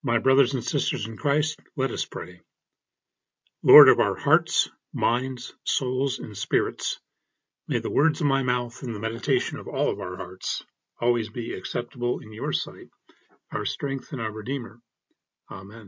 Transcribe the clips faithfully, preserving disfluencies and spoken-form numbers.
My brothers and sisters in Christ, let us pray. Lord of our hearts, minds, souls, and spirits, may the words of my mouth and the meditation of all of our hearts always be acceptable in your sight, our strength and our Redeemer. Amen.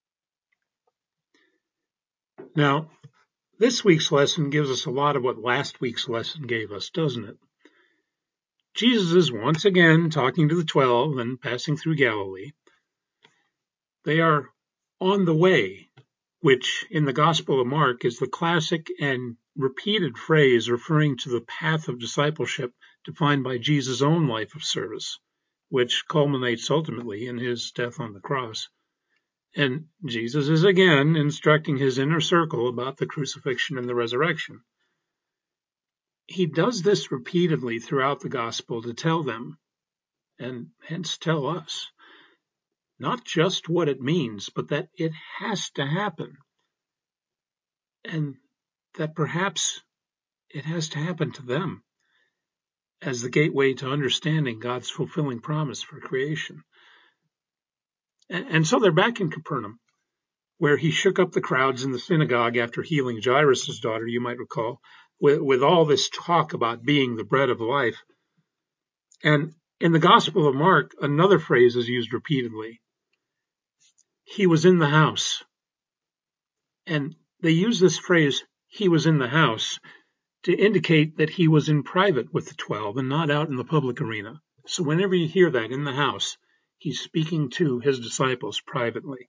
Now, this week's lesson gives us a lot of what last week's lesson gave us, doesn't it? Jesus is once again talking to the twelve and passing through Galilee. They are on the way, which in the Gospel of Mark is the classic and repeated phrase referring to the path of discipleship defined by Jesus' own life of service, which culminates ultimately in his death on the cross. And Jesus is again instructing his inner circle about the crucifixion and the resurrection. He does this repeatedly throughout the Gospel to tell them, and hence tell us, not just what it means, but that it has to happen. And that perhaps it has to happen to them as the gateway to understanding God's fulfilling promise for creation. And, and so they're back in Capernaum, where he shook up the crowds in the synagogue after healing Jairus' daughter, you might recall, with, with all this talk about being the bread of life. And in the Gospel of Mark, another phrase is used repeatedly. He was in the house. And they use this phrase, he was in the house, to indicate that he was in private with the twelve and not out in the public arena. So whenever you hear that in the house, he's speaking to his disciples privately.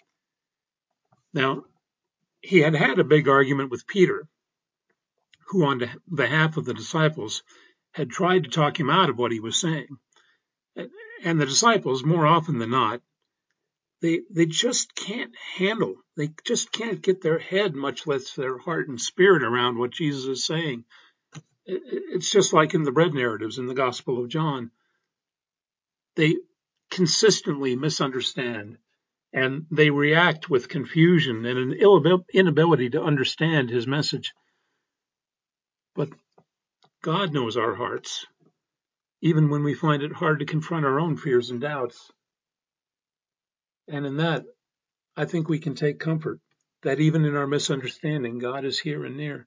Now, he had had a big argument with Peter, who on behalf of the disciples had tried to talk him out of what he was saying. And the disciples, more often than not, they they just can't handle, they just can't get their head, much less their heart and spirit, around what Jesus is saying. It's just like in the bread narratives in the Gospel of John. They consistently misunderstand, and they react with confusion and an inability to understand his message. But God knows our hearts, even when we find it hard to confront our own fears and doubts. And in that, I think we can take comfort that even in our misunderstanding, God is here and near.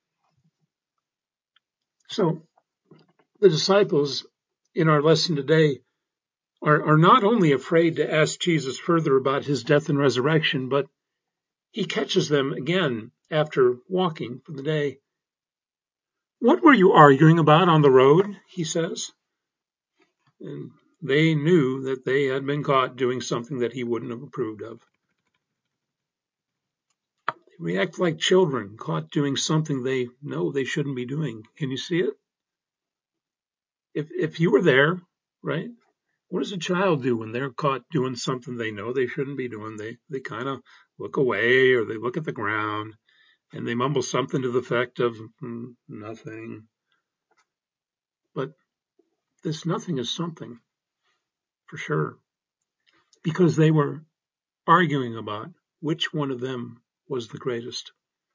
So the disciples in our lesson today are, are not only afraid to ask Jesus further about his death and resurrection, but he catches them again after walking for the day. What were you arguing about on the road? He says. And they knew that they had been caught doing something that he wouldn't have approved of. They react like children caught doing something they know they shouldn't be doing. Can you see it? If if you were there, right? What does a child do when they're caught doing something they know they shouldn't be doing? They they kind of look away, or they look at the ground and they mumble something to the effect of mm, nothing. But this nothing is something, for sure, because they were arguing about which one of them was the greatest.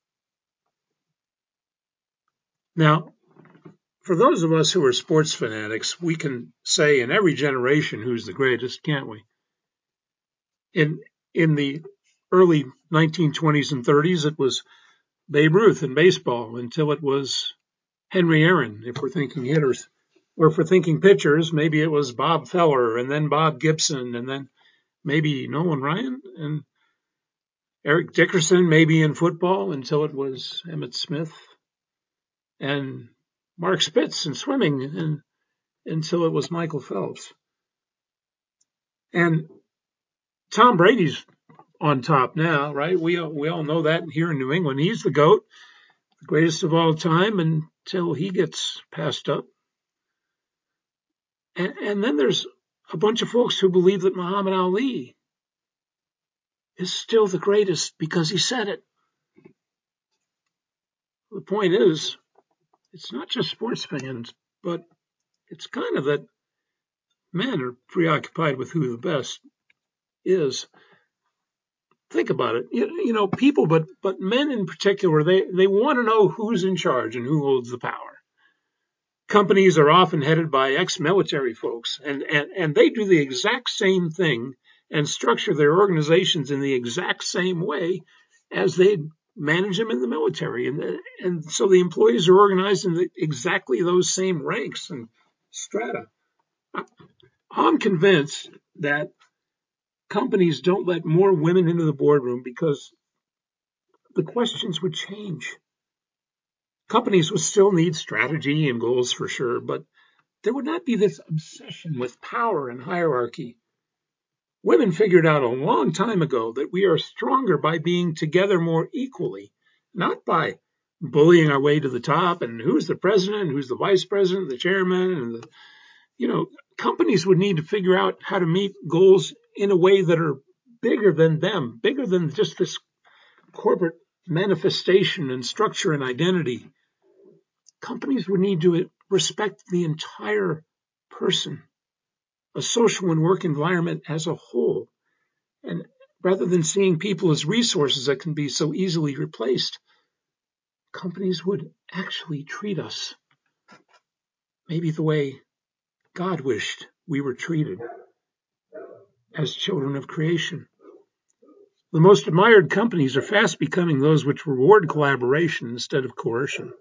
Now, for those of us who are sports fanatics, we can say in every generation who's the greatest, can't we? In in the early nineteen twenties and thirties, it was Babe Ruth in baseball, until it was Henry Aaron, if we're thinking hitters. Or if we're thinking pitchers, maybe it was Bob Feller, and then Bob Gibson, and then maybe Nolan Ryan, and Eric Dickerson, maybe in football, until it was Emmitt Smith, and Mark Spitz in swimming, and until it was Michael Phelps. And Tom Brady's on top now, right? We all, we all know that here in New England. He's the GOAT, the greatest of all time, until he gets passed up. And, and then there's a bunch of folks who believe that Muhammad Ali is still the greatest because he said it. The point is, it's not just sports fans, but it's kind of that men are preoccupied with who the best is. Think about it. You, you know, people, but but men in particular, they, they want to know who's in charge and who holds the power. Companies are often headed by ex-military folks, and, and, and they do the exact same thing and structure their organizations in the exact same way as they manage them in the military. And, and so the employees are organized in the, exactly those same ranks and strata. I'm convinced that companies don't let more women into the boardroom because the questions would change. Companies would still need strategy and goals for sure, but there would not be this obsession with power and hierarchy. Women figured out a long time ago that we are stronger by being together more equally, not by bullying our way to the top and who's the president, who's the vice president, the chairman, and the, you know, companies would need to figure out how to meet goals in a way that are bigger than them, bigger than just this corporate manifestation and structure and identity. Companies would need to respect the entire person, a social and work environment as a whole. And rather than seeing people as resources that can be so easily replaced, companies would actually treat us maybe the way God wished we were treated as children of creation. The most admired companies are fast becoming those which reward collaboration instead of coercion.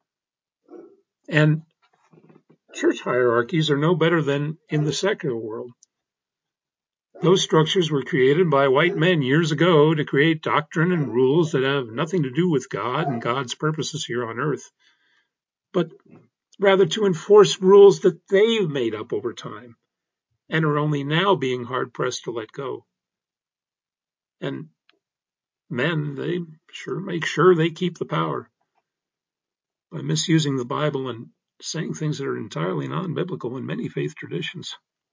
And church hierarchies are no better than in the secular world. Those structures were created by white men years ago to create doctrine and rules that have nothing to do with God and God's purposes here on earth, but rather to enforce rules that they've made up over time and are only now being hard-pressed to let go. And men, they sure make sure they keep the power by misusing the Bible and saying things that are entirely non-biblical in many faith traditions.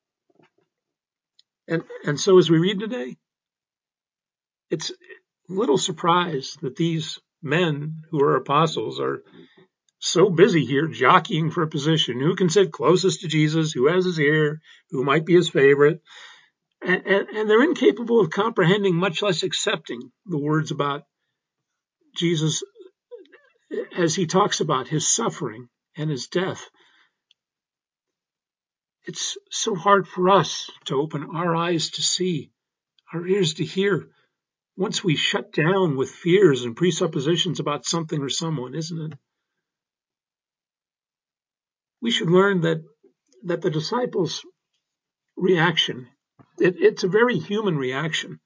And, and so as we read today, it's little surprise that these men who are apostles are so busy here jockeying for a position. Who can sit closest to Jesus? Who has his ear? Who might be his favorite? And, and, and they're incapable of comprehending, much less accepting, the words about Jesus as he talks about his suffering and his death. It's so hard for us to open our eyes to see, our ears to hear, once we shut down with fears and presuppositions about something or someone, isn't it? We should learn that that the disciples' reaction, it, it's a very human reaction.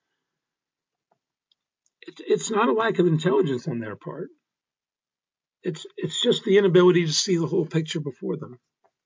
It, it's not a lack of intelligence on their part. It's it's just the inability to see the whole picture before them.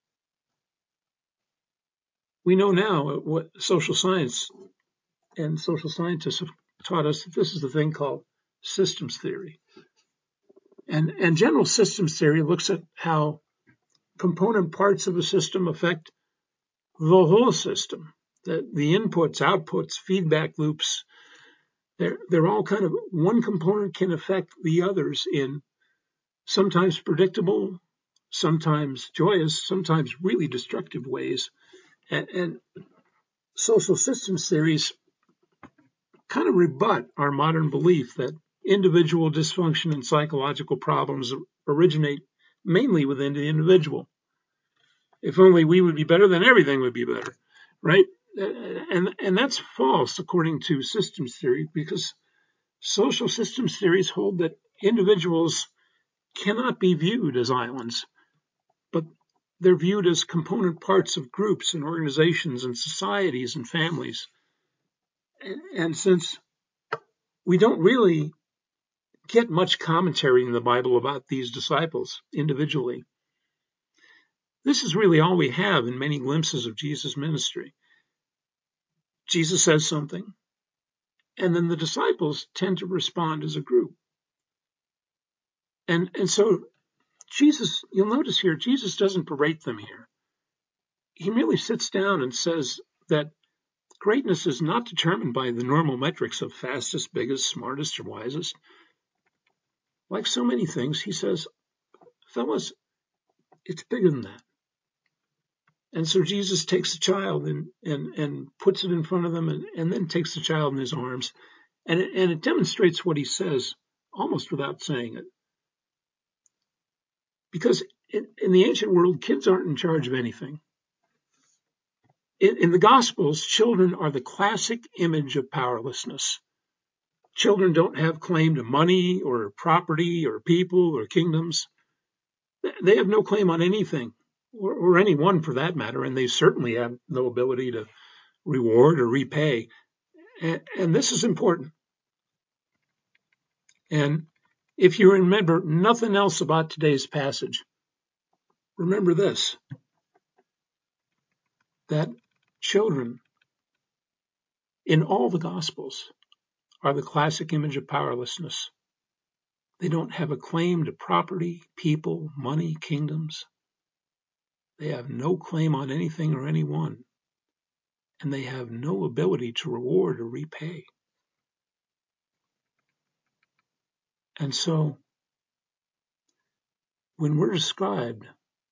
We know now what social science and social scientists have taught us, that this is the thing called systems theory. And, and general systems theory looks at how component parts of a system affect the whole system. The, the inputs, outputs, feedback loops, they're, they're all kind of, one component can affect the others in sometimes predictable, sometimes joyous, sometimes really destructive ways. And, and social systems theories kind of rebut our modern belief that individual dysfunction and psychological problems originate mainly within the individual. If only we would be better, then everything would be better, right? And, and that's false according to systems theory, because social systems theories hold that individuals cannot be viewed as islands, but they're viewed as component parts of groups and organizations and societies and families. And, and since we don't really get much commentary in the Bible about these disciples individually, this is really all we have in many glimpses of Jesus' ministry. Jesus says something, and then the disciples tend to respond as a group. And, and so Jesus, you'll notice here, Jesus doesn't berate them here. He merely sits down and says that greatness is not determined by the normal metrics of fastest, biggest, smartest, or wisest. Like so many things, he says, fellas, it's bigger than that. And so Jesus takes the child and, and, and puts it in front of them, and, and then takes the child in his arms. And it, and it demonstrates what he says almost without saying it. Because in, in the ancient world, kids aren't in charge of anything. In, in the Gospels, children are the classic image of powerlessness. Children don't have claim to money or property or people or kingdoms. They have no claim on anything, or, or anyone for that matter, and they certainly have no ability to reward or repay. And, and this is important. And if you remember nothing else about today's passage, remember this, that children in all the Gospels are the classic image of powerlessness. They don't have a claim to property, people, money, kingdoms. They have no claim on anything or anyone, and they have no ability to reward or repay. And so, when we're described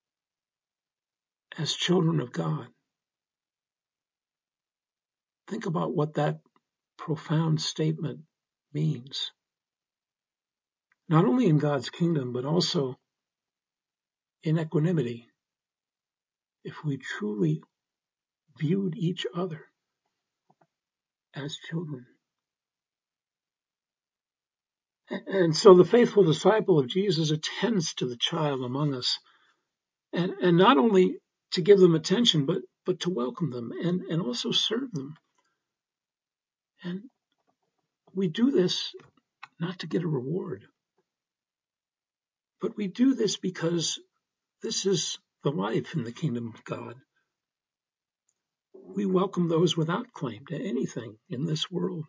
as children of God, think about what that profound statement means. Not only in God's kingdom, but also in equanimity. If we truly viewed each other as children. And so the faithful disciple of Jesus attends to the child among us, and, and not only to give them attention, but, but to welcome them and, and also serve them. And we do this not to get a reward, but we do this because this is the life in the kingdom of God. We welcome those without claim to anything in this world.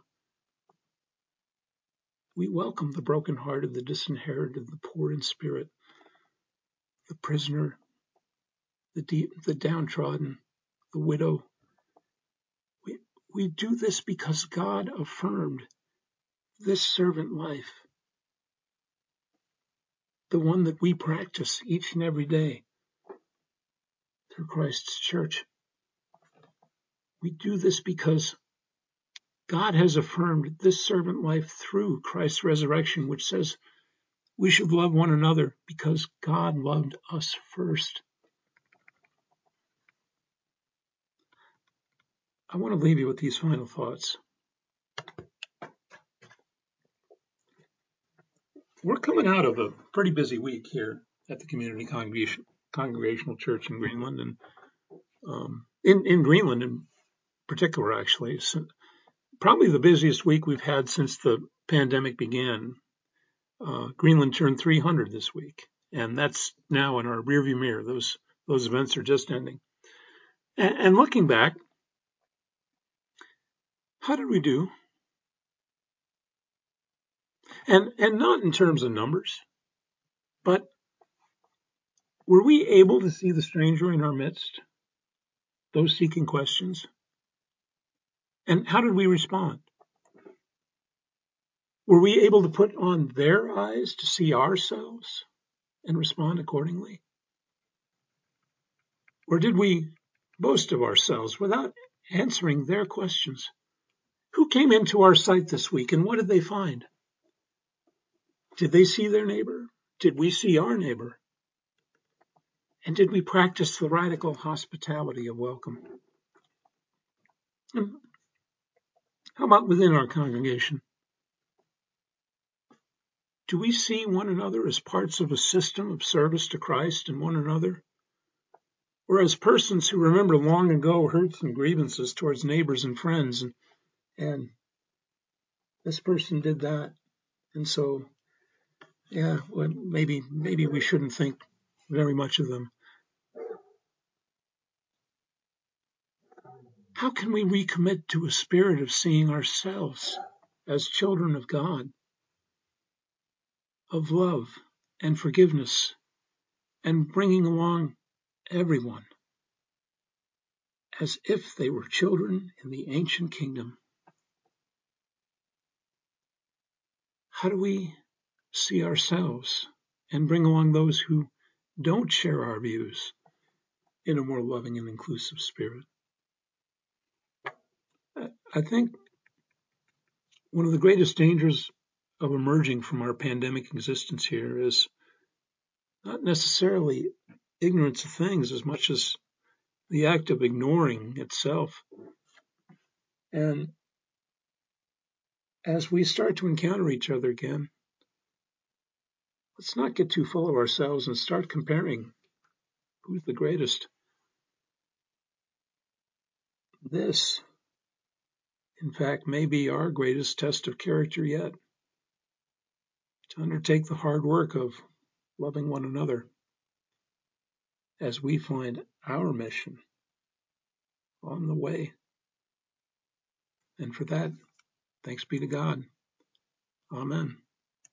We welcome the brokenhearted, the disinherited, the poor in spirit, the prisoner, the deep, the downtrodden, the widow. We, we do this because God affirmed this servant life, the one that we practice each and every day through Christ's church. We do this because God has affirmed this servant life through Christ's resurrection, which says we should love one another because God loved us first. I want to leave you with these final thoughts. We're coming out of a pretty busy week here at the Community Congregation, Congregational Church in Greenland, and um, in, in Greenland in particular, actually. So probably the busiest week we've had since the pandemic began. Uh, Greenland turned three hundred this week, and that's now in our rearview mirror. Those those events are just ending. And, and looking back, how did we do? And and not in terms of numbers, but were we able to see the stranger in our midst, those seeking questions? And how did we respond? Were we able to put on their eyes to see ourselves and respond accordingly? Or did we boast of ourselves without answering their questions? Who came into our sight this week, and what did they find? Did they see their neighbor? Did we see our neighbor? And did we practice the radical hospitality of welcome? And how about within our congregation? Do we see one another as parts of a system of service to Christ and one another? Or as persons who remember long ago hurts and grievances towards neighbors and friends, and, and this person did that, and so, yeah, well, maybe maybe we shouldn't think very much of them. How can we recommit to a spirit of seeing ourselves as children of God, of love and forgiveness, and bringing along everyone as if they were children in the ancient kingdom? How do we see ourselves and bring along those who don't share our views in a more loving and inclusive spirit? I think one of the greatest dangers of emerging from our pandemic existence here is not necessarily ignorance of things as much as the act of ignoring itself. And as we start to encounter each other again, let's not get too full of ourselves and start comparing who's the greatest. This, in fact, may be our greatest test of character yet, to undertake the hard work of loving one another as we find our mission on the way. And for that, thanks be to God. Amen.